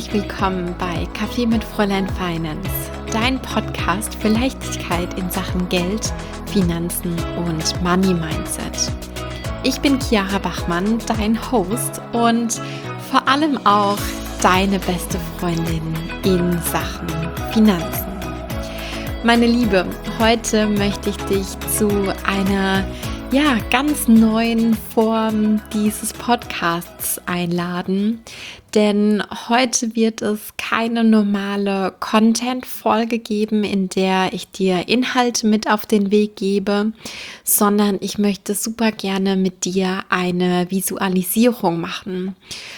herzlich willkommen bei Kaffee mit Fräulein Finance, dein Podcast für Leichtigkeit in Sachen Geld, Finanzen und Money Mindset. Ich bin Chiara Bachmann, dein Host und vor allem auch deine beste Freundin in Sachen Finanzen. Meine Liebe, heute möchte ich dich zu einer ganz neuen Form dieses Podcasts einladen, denn heute wird es keine normale Content-Folge geben, in der ich dir Inhalte mit auf den Weg gebe, sondern ich möchte super gerne mit dir eine Visualisierung machen.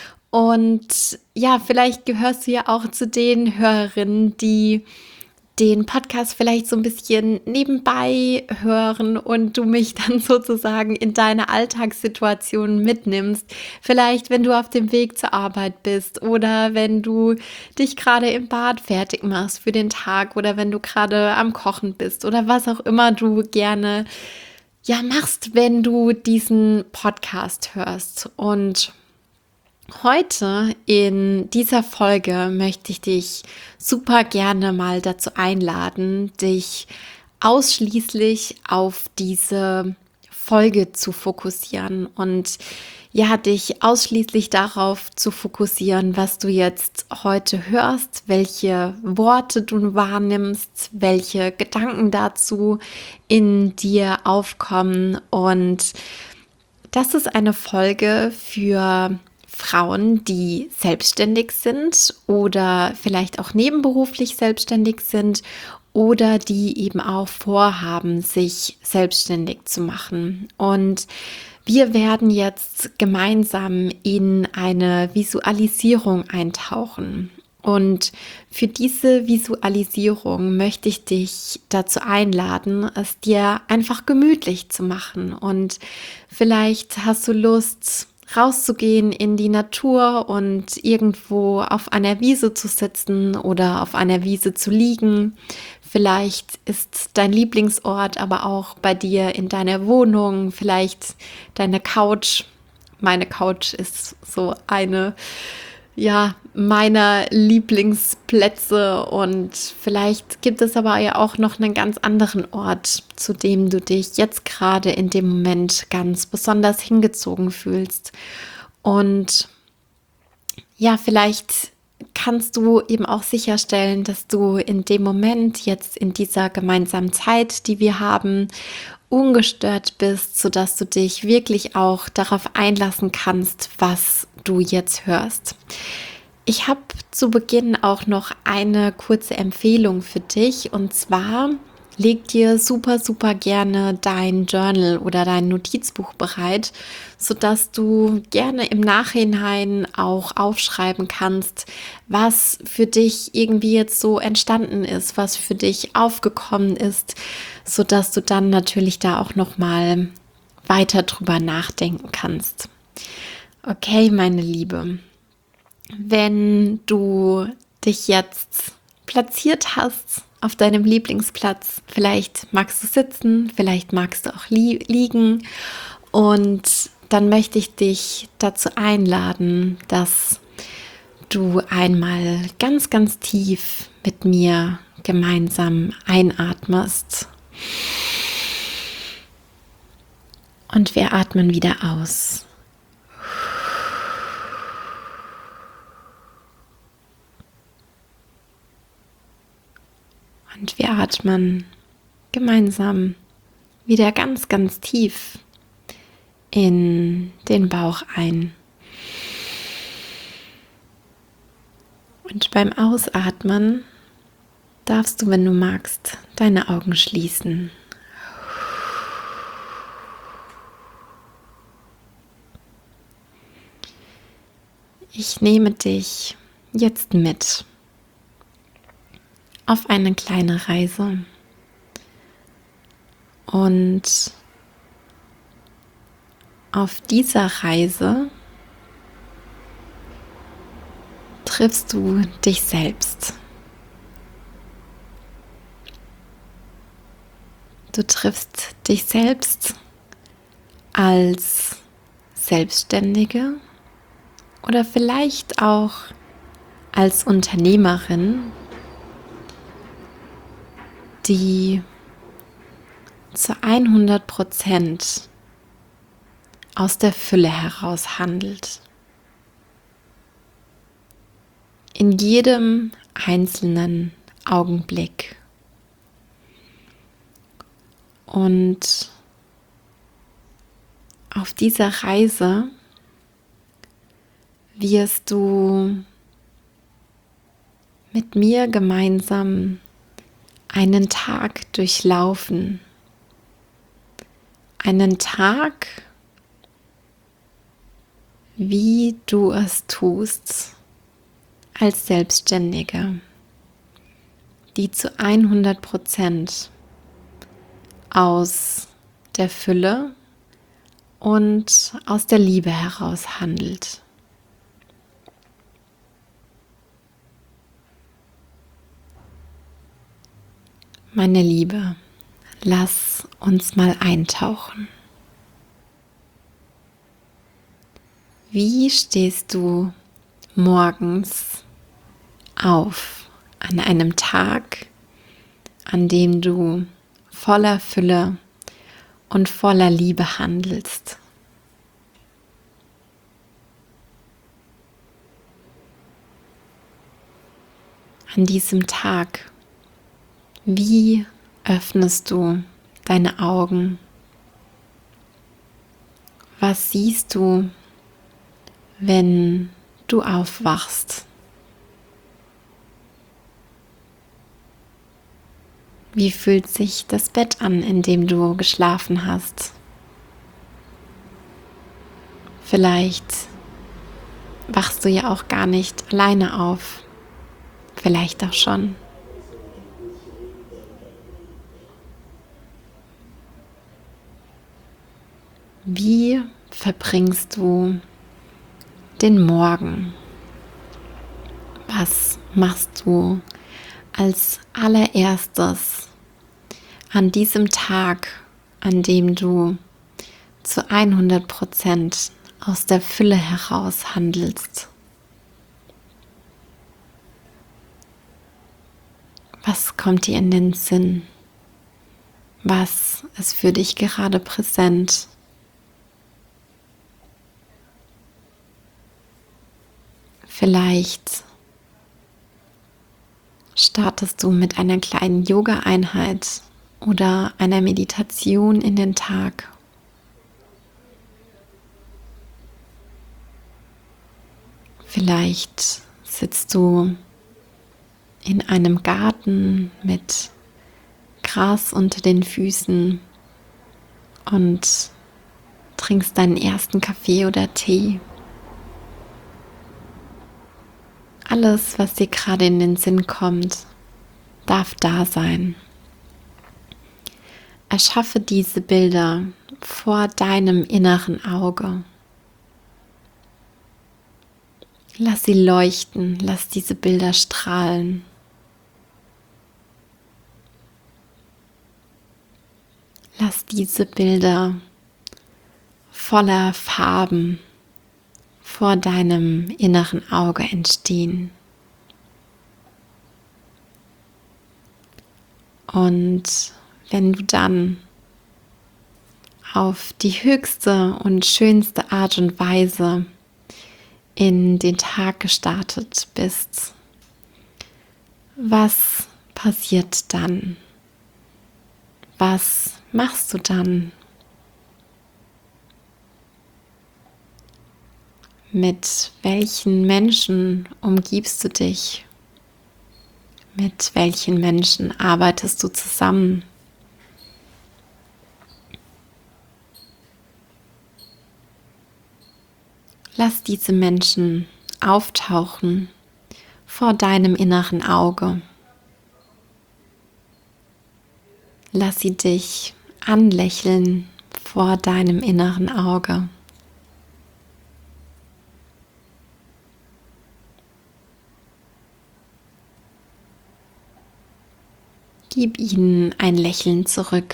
Und ja, vielleicht gehörst du ja auch zu den Hörerinnen, die den Podcast vielleicht so ein bisschen nebenbei hören und du mich dann sozusagen in deine Alltagssituation mitnimmst. Vielleicht, wenn du auf dem Weg zur Arbeit bist oder wenn du dich gerade im Bad fertig machst für den Tag oder wenn du gerade am Kochen bist oder was auch immer du gerne machst, wenn du diesen Podcast hörst. Und heute in dieser Folge möchte ich dich super gerne mal dazu einladen, dich ausschließlich auf diese Folge zu fokussieren und dich ausschließlich darauf zu fokussieren, was du jetzt heute hörst, welche Worte du wahrnimmst, welche Gedanken dazu in dir aufkommen. Und das ist eine Folge für Frauen, die selbstständig sind oder vielleicht auch nebenberuflich selbstständig sind oder die eben auch vorhaben, sich selbstständig zu machen. Und wir werden jetzt gemeinsam in eine Visualisierung eintauchen. Und für diese Visualisierung möchte ich dich dazu einladen, es dir einfach gemütlich zu machen. Und vielleicht hast du Lust, rauszugehen in die Natur und irgendwo auf einer Wiese zu sitzen oder auf einer Wiese zu liegen. Vielleicht ist dein Lieblingsort aber auch bei dir in deiner Wohnung, vielleicht deine Couch. Meine Couch ist so eine meiner Lieblingsplätze und vielleicht gibt es aber ja auch noch einen ganz anderen Ort, zu dem du dich jetzt gerade in dem Moment ganz besonders hingezogen fühlst. Und vielleicht kannst du eben auch sicherstellen, dass du in dem Moment, jetzt in dieser gemeinsamen Zeit, die wir haben, ungestört bist, sodass du dich wirklich auch darauf einlassen kannst, was du jetzt hörst. Ich habe zu Beginn auch noch eine kurze Empfehlung für dich, und zwar leg dir super, super gerne dein Journal oder dein Notizbuch bereit, sodass du gerne im Nachhinein auch aufschreiben kannst, was für dich irgendwie jetzt so entstanden ist, was für dich aufgekommen ist, sodass du dann natürlich da auch nochmal weiter drüber nachdenken kannst. Okay, meine Liebe, wenn du dich jetzt platziert hast auf deinem Lieblingsplatz, vielleicht magst du sitzen, vielleicht magst du auch liegen, und dann möchte ich dich dazu einladen, dass du einmal ganz, ganz tief mit mir gemeinsam einatmest und wir atmen wieder aus. Und wir atmen gemeinsam wieder ganz, ganz tief in den Bauch ein. Und beim Ausatmen darfst du, wenn du magst, deine Augen schließen. Ich nehme dich jetzt mit auf eine kleine Reise und auf dieser Reise triffst du dich selbst. Du triffst dich selbst als Selbstständige oder vielleicht auch als Unternehmerin, die zu 100% aus der Fülle heraus handelt. In jedem einzelnen Augenblick. Und auf dieser Reise wirst du mit mir gemeinsam einen Tag durchlaufen. Einen Tag, wie du es tust als Selbstständige, die zu 100% aus der Fülle und aus der Liebe heraus handelt. Meine Liebe, lass uns mal eintauchen. Wie stehst du morgens auf an einem Tag, an dem du voller Fülle und voller Liebe handelst? An diesem Tag, wie öffnest du deine Augen? Was siehst du, wenn du aufwachst? Wie fühlt sich das Bett an, in dem du geschlafen hast? Vielleicht wachst du ja auch gar nicht alleine auf. Vielleicht auch schon. Wie verbringst du den Morgen? Was machst du als allererstes an diesem Tag, an dem du zu 100% aus der Fülle heraus handelst? Was kommt dir in den Sinn? Was ist für dich gerade präsent? Vielleicht startest du mit einer kleinen Yoga-Einheit oder einer Meditation in den Tag. Vielleicht sitzt du in einem Garten mit Gras unter den Füßen und trinkst deinen ersten Kaffee oder Tee. Alles, was dir gerade in den Sinn kommt, darf da sein. Erschaffe diese Bilder vor deinem inneren Auge. Lass sie leuchten, lass diese Bilder strahlen. Lass diese Bilder voller Farben vor deinem inneren Auge entstehen. Und wenn du dann auf die höchste und schönste Art und Weise in den Tag gestartet bist, was passiert dann? Was machst du dann? Mit welchen Menschen umgibst du dich? Mit welchen Menschen arbeitest du zusammen? Lass diese Menschen auftauchen vor deinem inneren Auge. Lass sie dich anlächeln vor deinem inneren Auge. Gib ihnen ein Lächeln zurück.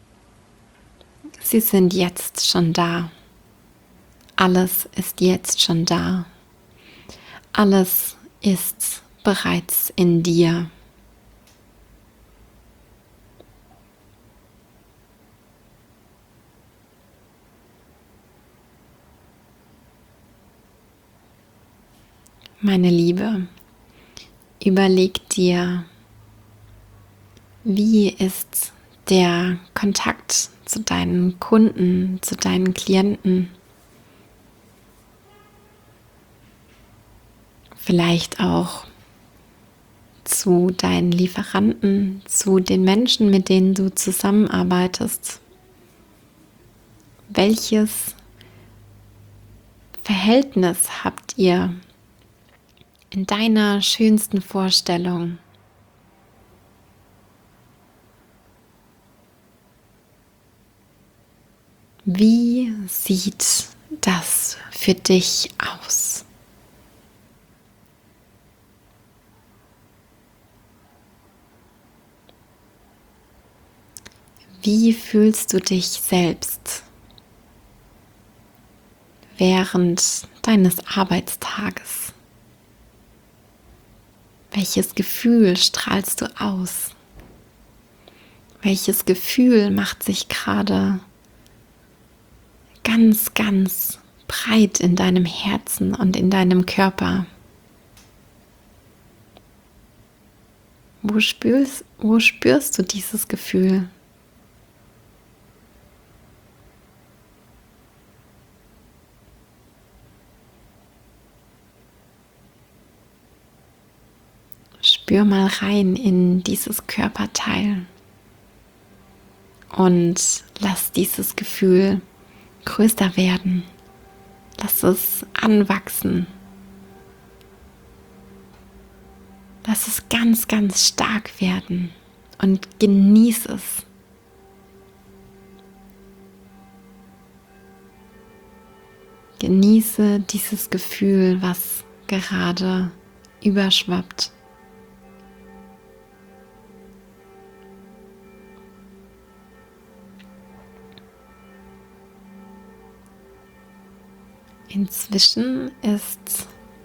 Sie sind jetzt schon da. Alles ist jetzt schon da. Alles ist bereits in dir. Meine Liebe, überleg dir, wie ist der Kontakt zu deinen Kunden, zu deinen Klienten, vielleicht auch zu deinen Lieferanten, zu den Menschen, mit denen du zusammenarbeitest. Welches Verhältnis habt ihr in deiner schönsten Vorstellung? Wie sieht das für dich aus? Wie fühlst du dich selbst während deines Arbeitstages? Welches Gefühl strahlst du aus? Welches Gefühl macht sich gerade ganz, ganz breit in deinem Herzen und in deinem Körper? Wo spürst du dieses Gefühl? Spür mal rein in dieses Körperteil und lass dieses Gefühl größer werden. Lass es anwachsen. Lass es ganz, ganz stark werden und genieß es. Genieße dieses Gefühl, was gerade überschwappt. Inzwischen ist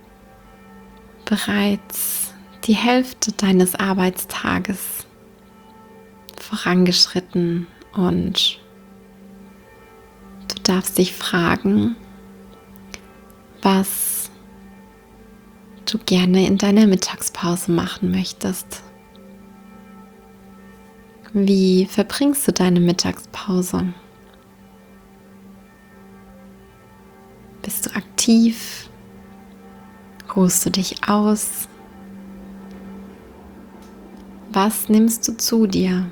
bereits die Hälfte deines Arbeitstages vorangeschritten und du darfst dich fragen, was du gerne in deiner Mittagspause machen möchtest. Wie verbringst du deine Mittagspause? Bist du aktiv? Ruhst du dich aus? Was nimmst du zu dir?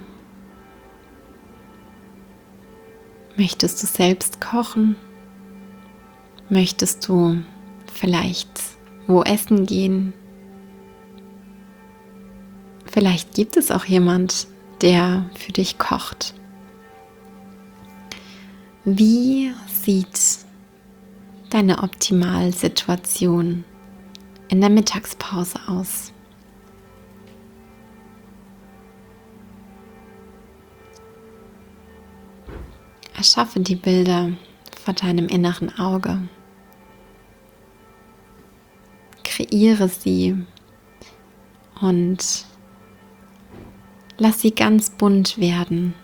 Möchtest du selbst kochen? Möchtest du vielleicht wo essen gehen? Vielleicht gibt es auch jemand, der für dich kocht. Wie sieht deine Optimalsituation in der Mittagspause aus? Erschaffe die Bilder vor deinem inneren Auge. Kreiere sie und lass sie ganz bunt werden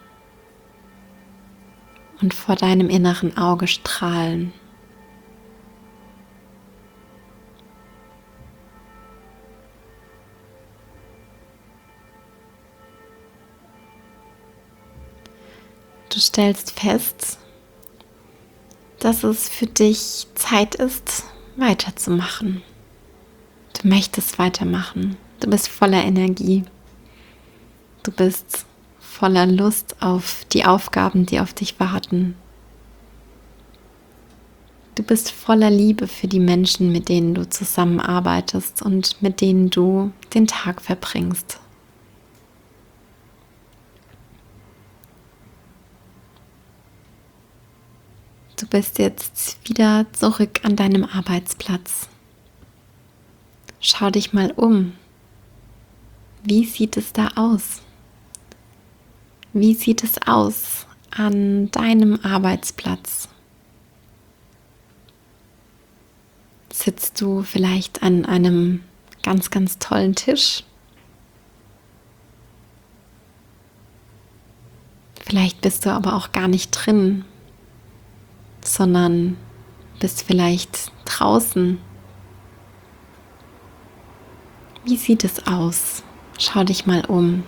und vor deinem inneren Auge strahlen. Du stellst fest, dass es für dich Zeit ist, weiterzumachen. Du möchtest weitermachen. Du bist voller Energie. Du bist voller Lust auf die Aufgaben, die auf dich warten. Du bist voller Liebe für die Menschen, mit denen du zusammenarbeitest und mit denen du den Tag verbringst. Du bist jetzt wieder zurück an deinem Arbeitsplatz. Schau dich mal um. Wie sieht es da aus? Wie sieht es aus an deinem Arbeitsplatz? Sitzt du vielleicht an einem ganz, ganz tollen Tisch. Vielleicht bist du aber auch gar nicht drin, sondern bist vielleicht draußen. Wie sieht es aus? Schau dich mal um.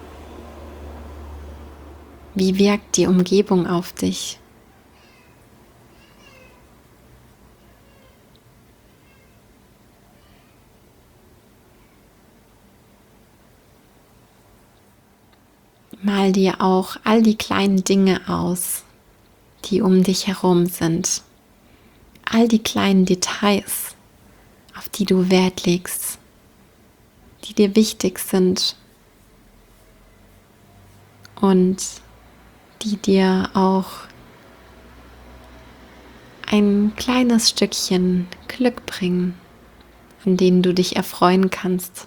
Wie wirkt die Umgebung auf dich? Mal dir auch all die kleinen Dinge aus, die um dich herum sind. All die kleinen Details, auf die du Wert legst, die dir wichtig sind und die dir auch ein kleines Stückchen Glück bringen, an denen du dich erfreuen kannst.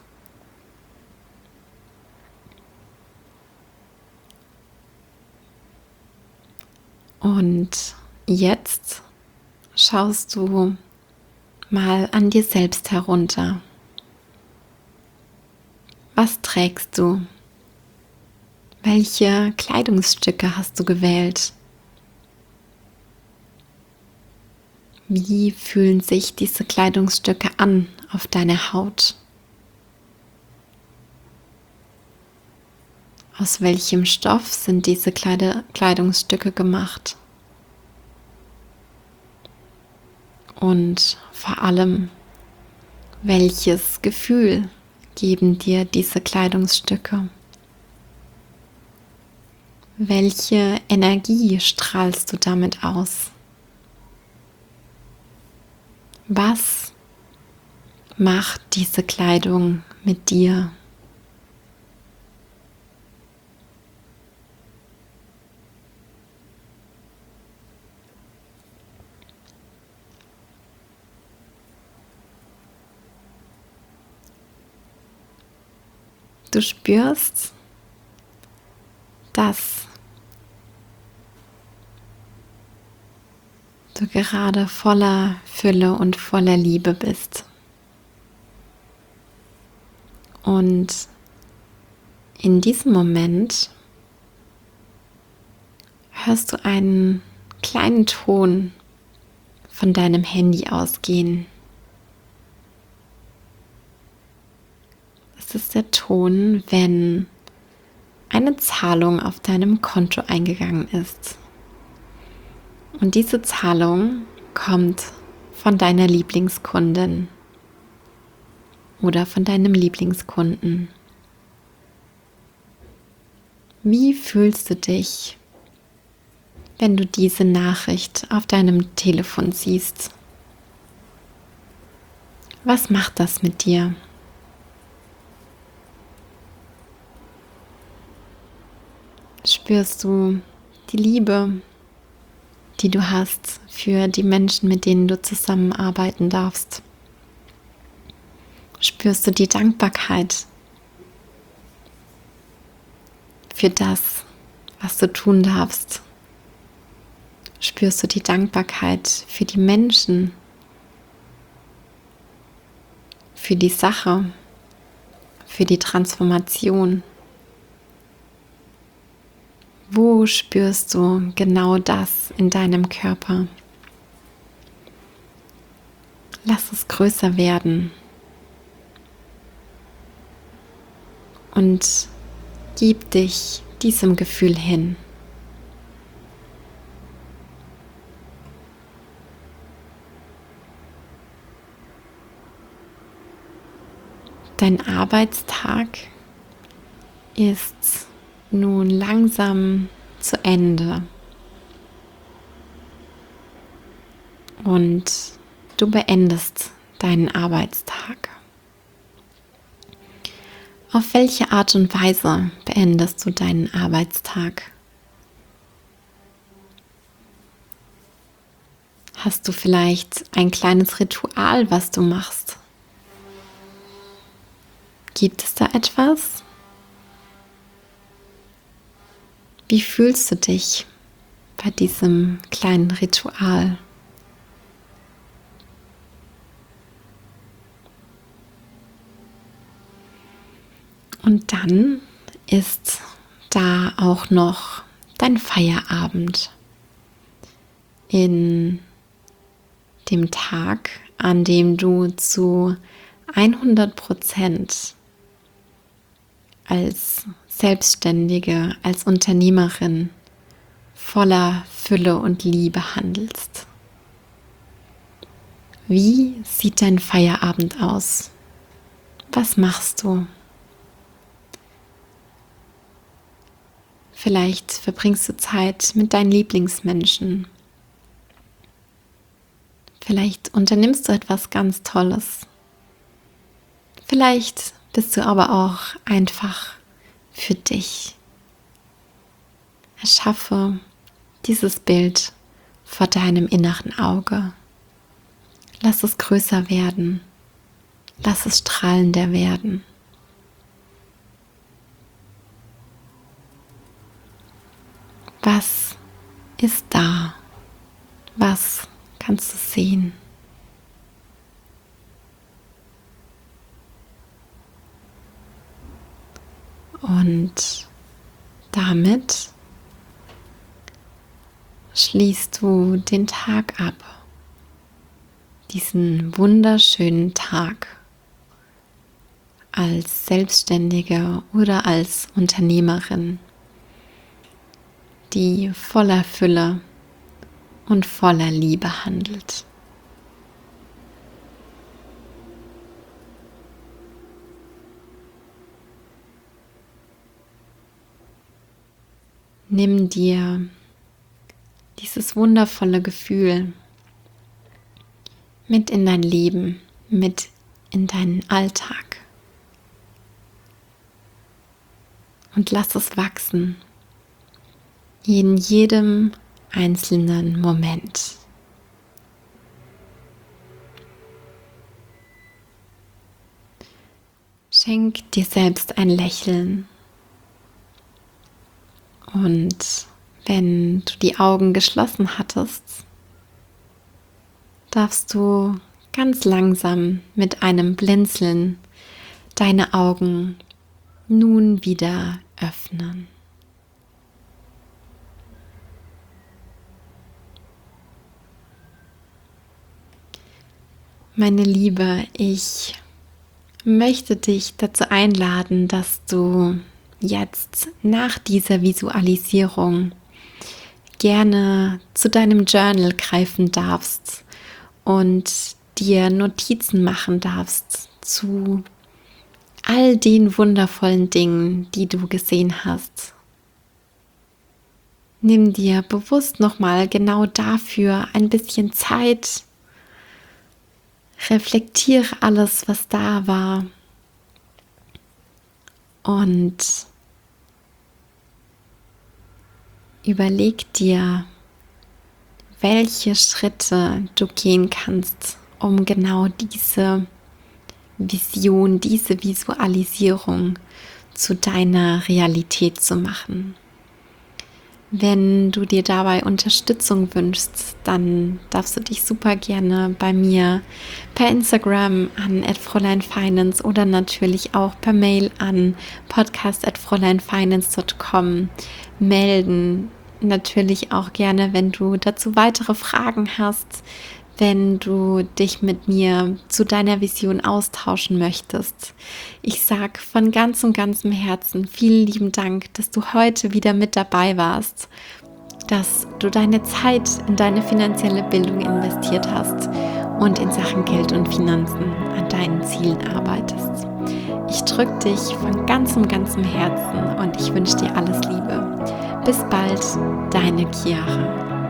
Und jetzt schaust du mal an dir selbst herunter. Was trägst du? Welche Kleidungsstücke hast du gewählt? Wie fühlen sich diese Kleidungsstücke an auf deiner Haut? Aus welchem Stoff sind diese Kleidungsstücke gemacht? Und vor allem, welches Gefühl geben dir diese Kleidungsstücke? Welche Energie strahlst du damit aus? Was macht diese Kleidung mit dir? Du spürst, dass du gerade voller Fülle und voller Liebe bist. Und in diesem Moment hörst du einen kleinen Ton von deinem Handy ausgehen. Das ist der Ton, wenn eine Zahlung auf deinem Konto eingegangen ist. Und diese Zahlung kommt von deiner Lieblingskundin oder von deinem Lieblingskunden. Wie fühlst du dich, wenn du diese Nachricht auf deinem Telefon siehst? Was macht das mit dir? Spürst du die Liebe, die du hast für die Menschen, mit denen du zusammenarbeiten darfst? Spürst du die Dankbarkeit für das, was du tun darfst? Spürst du die Dankbarkeit für die Menschen, für die Sache, für die Transformation? Wo spürst du genau das in deinem Körper? Lass es größer werden und gib dich diesem Gefühl hin. Dein Arbeitstag ist nun langsam zu Ende und du beendest deinen Arbeitstag. Auf welche Art und Weise beendest du deinen Arbeitstag? Hast du vielleicht ein kleines Ritual, was du machst? Gibt es da etwas? Wie fühlst du dich bei diesem kleinen Ritual? Und dann ist da auch noch dein Feierabend in dem Tag, an dem du zu 100% als Selbstständige, als Unternehmerin voller Fülle und Liebe handelst. Wie sieht dein Feierabend aus? Was machst du? Vielleicht verbringst du Zeit mit deinen Lieblingsmenschen. Vielleicht unternimmst du etwas ganz Tolles. Vielleicht bist du aber auch einfach für dich. Erschaffe dieses Bild vor deinem inneren Auge. Lass es größer werden. Lass es strahlender werden. Was ist da? Was kannst du sehen? Und damit schließt du den Tag ab. Diesen wunderschönen Tag als Selbstständige oder als Unternehmerin, die voller Fülle und voller Liebe handelt. Nimm dir dieses wundervolle Gefühl mit in dein Leben, mit in deinen Alltag und lass es wachsen in jedem einzelnen Moment. Schenk dir selbst ein Lächeln. Und wenn du die Augen geschlossen hattest, darfst du ganz langsam mit einem Blinzeln deine Augen nun wieder öffnen. Meine Liebe, ich möchte dich dazu einladen, dass du jetzt nach dieser Visualisierung gerne zu deinem Journal greifen darfst und dir Notizen machen darfst zu all den wundervollen Dingen, die du gesehen hast. Nimm dir bewusst nochmal genau dafür ein bisschen Zeit. Reflektiere alles, was da war. Und überleg dir, welche Schritte du gehen kannst, um genau diese Vision, diese Visualisierung zu deiner Realität zu machen. Wenn du dir dabei Unterstützung wünschst, dann darfst du dich super gerne bei mir per Instagram an @fräuleinfinance oder natürlich auch per Mail an podcast@fräuleinfinance.com melden. Natürlich auch gerne, wenn du dazu weitere Fragen hast, wenn du dich mit mir zu deiner Vision austauschen möchtest. Ich sage von ganzem Herzen vielen lieben Dank, dass du heute wieder mit dabei warst, dass du deine Zeit in deine finanzielle Bildung investiert hast und in Sachen Geld und Finanzen an deinen Zielen arbeitest. Ich drücke dich von ganzem Herzen und ich wünsche dir alles Liebe. Bis bald, deine Chiara.